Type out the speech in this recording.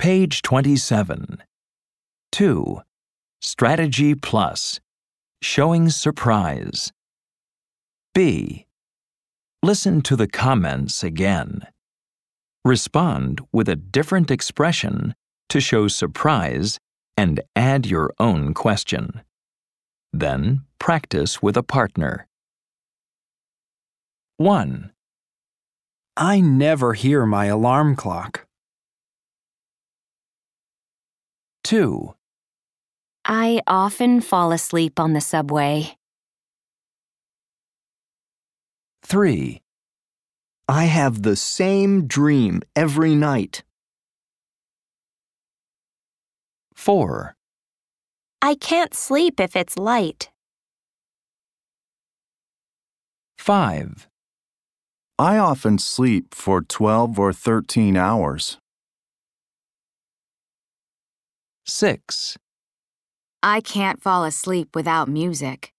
Page 27. 2. Strategy Plus. Showing surprise. B. Listen to the comments again. Respond with a different expression to show surprise and add your own question. Then practice with a partner. 1. I never hear my alarm clock. 2. I often fall asleep on the subway. 3. I have the same dream every night. 4. I can't sleep if it's light. 5. I often sleep for 12 or 13 hours. 6. I can't fall asleep without music.